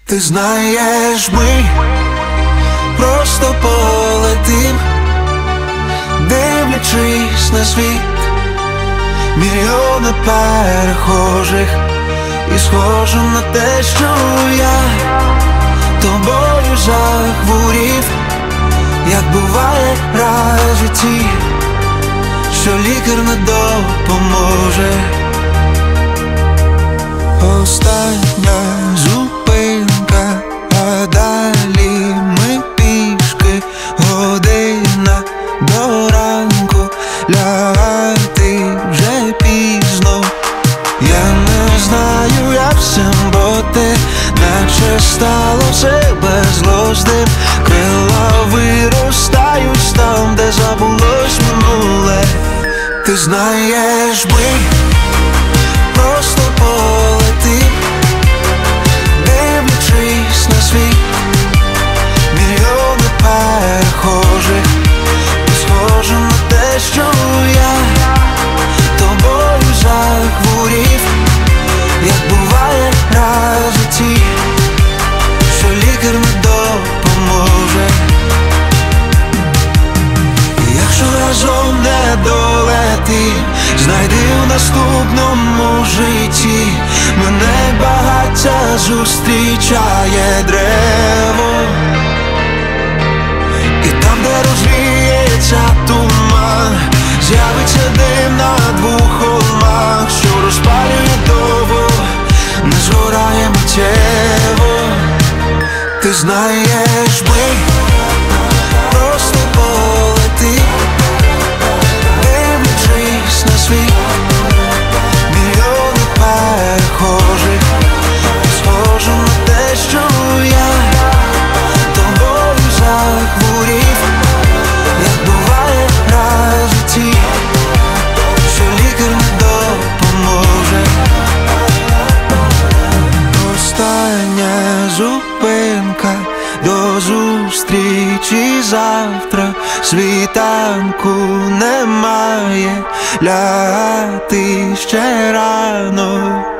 Ти знаєш, ми просто полетим, дивлячись на світ, мільйони перехожих, і схоже на те, що я тобою захворів, як буває раз в житті, що лікар не допоможе. Остання зупинка, а далі ми пішки, година до ранку, лягати вже пізно. Я не знаю, як всім бути, наче стало все безглуздим. Крила виростають там, де забулось минуле. Ти знаєш, ми просто полетим, дивлячись на світ, мільйони перехожих, і схоже на те, що я тобою захворів, як буває раз в житті, що лікар не допоможе. Якщо разом не долетим, знайди в наступному житті мене багаття зустрічає дерево, і там, де розвіється туман, з'явиться дим на двох холмах, що розпалює довго, не згорає миттєво. Ти знаєш, ми просто полетим, дивлячись на світ, мільйони перехожих, і схоже на те, що я тобою захворів, як буває раз в житті, що лікар не допоможе. Остання зупинка, до зустрічі завтра, світанку немає, лягати ще рано.